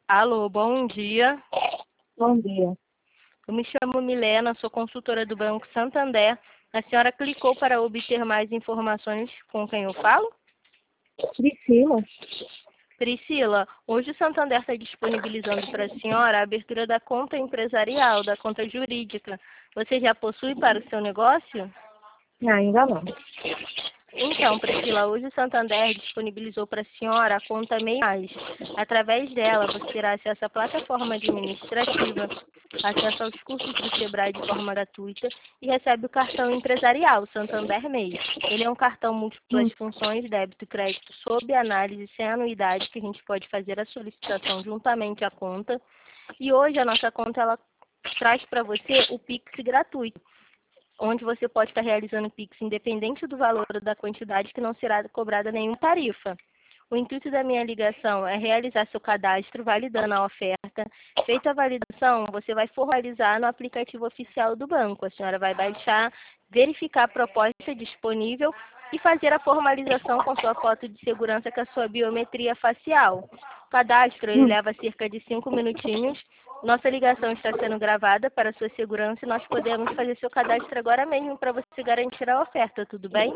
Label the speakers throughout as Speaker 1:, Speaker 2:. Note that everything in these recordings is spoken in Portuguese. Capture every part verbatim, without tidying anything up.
Speaker 1: Alô, bom dia.
Speaker 2: Bom dia.
Speaker 1: Eu me chamo Milena, sou consultora do Banco Santander. A senhora clicou para obter mais informações com quem eu falo?
Speaker 2: Priscila?
Speaker 1: Priscila, hoje o Santander está disponibilizando para a senhora a abertura da conta empresarial, da conta jurídica. Você já possui para o seu negócio?
Speaker 2: Ainda não.
Speaker 1: Então, Priscila, hoje o Santander disponibilizou para a senhora a conta MEI Mais. Através dela, você terá acesso à plataforma administrativa, acesso aos cursos do Sebrae de forma gratuita e recebe o cartão empresarial Santander MEI. Ele é um cartão múltiplas
Speaker 2: Hum.
Speaker 1: funções, débito e crédito, sob análise, sem anuidade, que a gente pode fazer a solicitação juntamente à conta. E hoje a nossa conta ela traz para você o Pix gratuito, onde você pode estar realizando Pix independente do valor ou da quantidade, que não será cobrada nenhuma tarifa. O intuito da minha ligação é realizar seu cadastro validando a oferta. Feita a validação, você vai formalizar no aplicativo oficial do banco. A senhora vai baixar, verificar a proposta disponível e fazer a formalização com sua foto de segurança com a sua biometria facial. O cadastro ele
Speaker 2: Hum.
Speaker 1: leva cerca de cinco minutinhos. Nossa ligação está sendo gravada para sua segurança e nós podemos fazer seu cadastro agora mesmo para você garantir a oferta, tudo bem?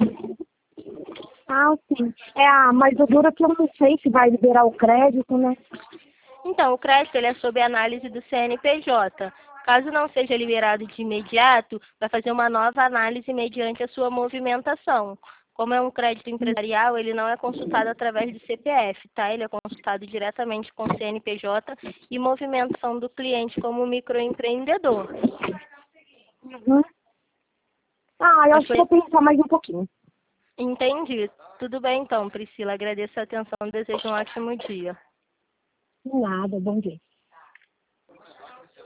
Speaker 2: Ah, sim. É, ah, mas o duro é que eu não sei se vai liberar o crédito, né?
Speaker 1: Então, o crédito ele é sob análise do C N P J. Caso não seja liberado de imediato, vai fazer uma nova análise mediante a sua movimentação. Como é um crédito empresarial, ele não é consultado através do C P F, tá? Ele é consultado diretamente com o C N P J e movimentação do cliente como microempreendedor.
Speaker 2: Uhum. Ah, eu
Speaker 1: Mas
Speaker 2: acho que
Speaker 1: foi...
Speaker 2: vou pensar mais um pouquinho.
Speaker 1: Entendi. Tudo bem então, Priscila. Agradeço a atenção e desejo um ótimo dia.
Speaker 2: Nada, bom dia.